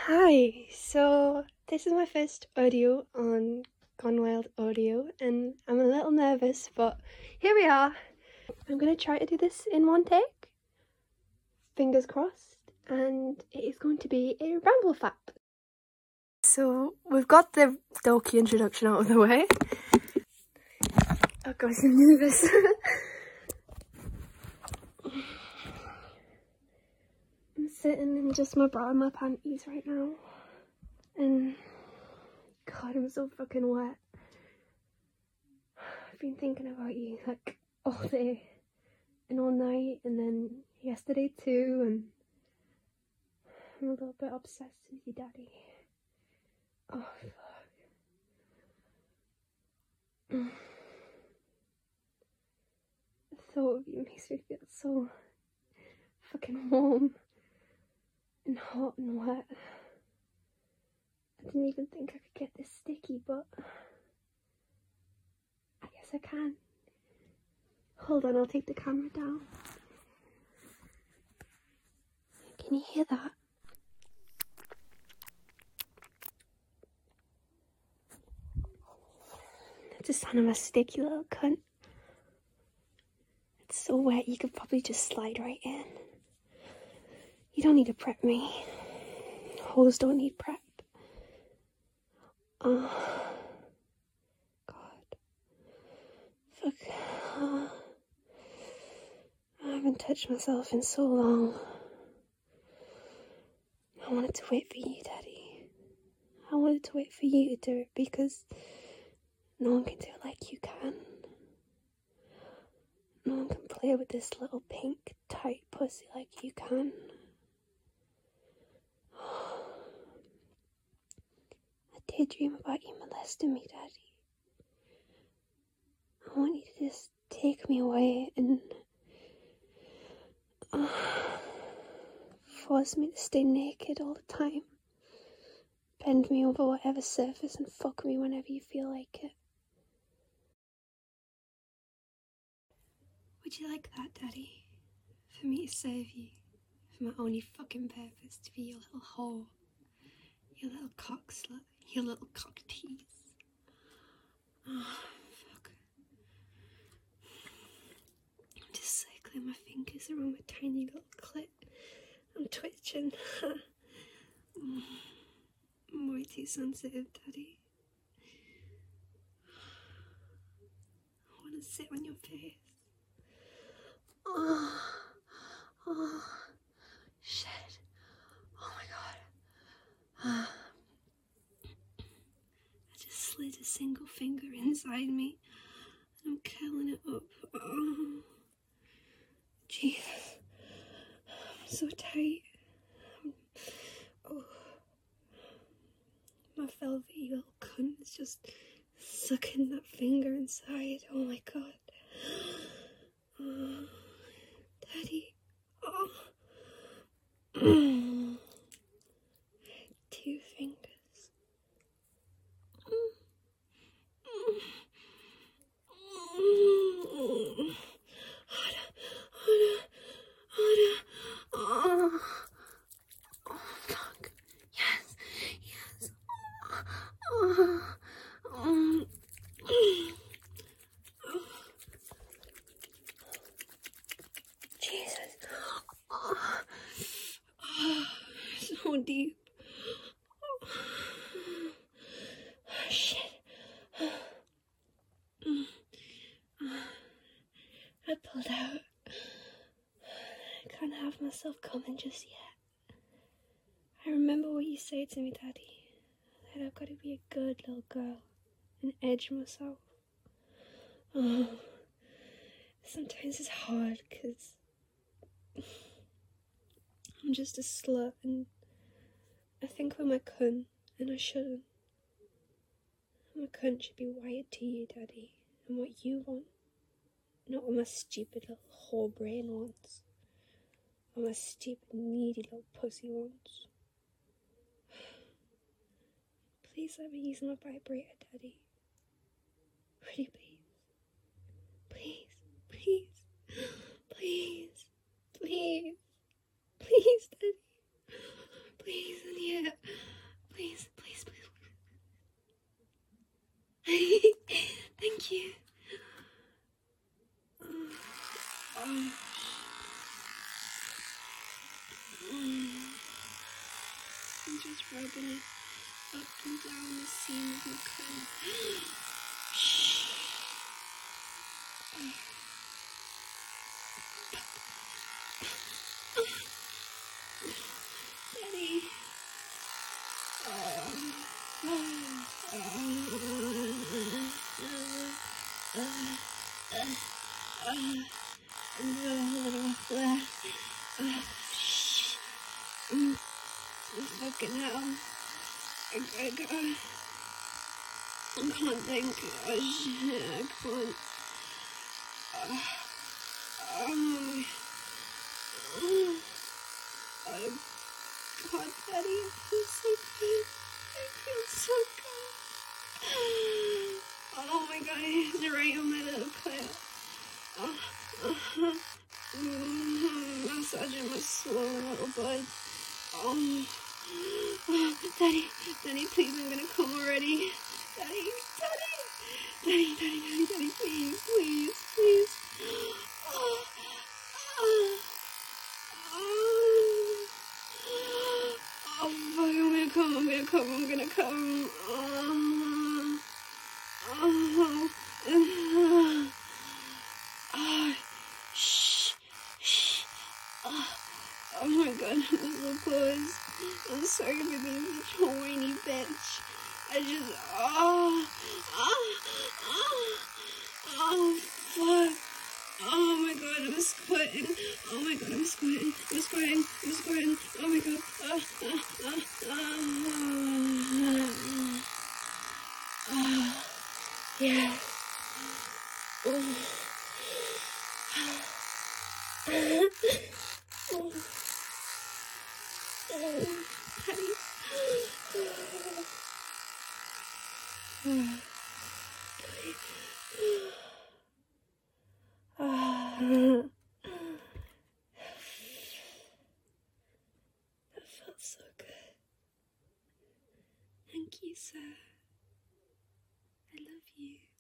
Hi, so this is my first audio on Gone Wild Audio and I'm a little nervous, but here we are. I'm going to try to do this in one take, fingers crossed, and it is going to be a ramble fap. So we've got the dorky introduction out of the way. Oh gosh, I'm nervous. I'm sitting in just my bra and my panties right now, and God, I'm so fucking wet. I've been thinking about you like all day and all night, and then yesterday too, and I'm a little bit obsessed with you, Daddy. Oh fuck. The thought of you makes me feel so fucking warm and hot and wet. I didn't even think I could get this sticky, but I guess I can. Hold on, I'll take the camera down. Can you hear that? That's the sound of a sticky little cunt. It's so wet you could probably just slide right in. You don't need to prep me. Hoes don't need prep. Oh, God. Fuck. I haven't touched myself in so long. I wanted to wait for you, Daddy. I wanted to wait for you to do it because no one can do it like you can. No one can play with this little pink, tight pussy like you can. I daydream about you molesting me, Daddy. I want you to just take me away and force me to stay naked all the time. Bend me over whatever surface and fuck me whenever you feel like it. Would you like that, Daddy? For me to serve you, for my only fucking purpose to be your little whore, your little cock slut, your little cock tease. Oh, fuck. I'm just circling my fingers around my tiny little clit. I'm twitching. I'm way too sensitive, Daddy. I want to sit on your face. Oh, shit. Oh my God. I just slid a single finger inside me and I'm curling it up. Oh, Jesus. I'm so tight. Oh. My velvety little cunt is just sucking that finger inside. Oh my God. Oh, Daddy. Oh. Two fingers. Oh, fuck. Yes. Yes. Jesus. So deep. Shit. I pulled out. I can't have myself coming just yet. I remember what you said to me, Daddy. That I've got to be a good little girl and edge myself. Oh, sometimes it's hard because I'm just a slut and I think I'm a cunt and I shouldn't. I'm a cunt should be wired to you, Daddy, and what you want. Not what my stupid little whore brain wants. What my stupid needy little pussy wants. Please let me use my vibrator, Daddy. Pretty please. Please, please, please, please, please, Daddy. Please, and yeah. I'm just rubbing it up and down the seam of your crown. Daddy. Fucking hell. I can't think. Oh shit, I can't. Oh God, Daddy, it feels so good. It feels so good. Oh my God, it's right on my little clit. Massaging my swollen little bud. Daddy, please, I'm gonna come already. Daddy, please. Oh, fuck, I'm gonna come. Oh my God, little clothes. I'm sorry for being such a whiny bitch. I just, fuck. Oh my God, I'm squirting. Oh my God, I'm squirting. Oh my God. Yeah. That felt so good. Thank you, sir. I love you.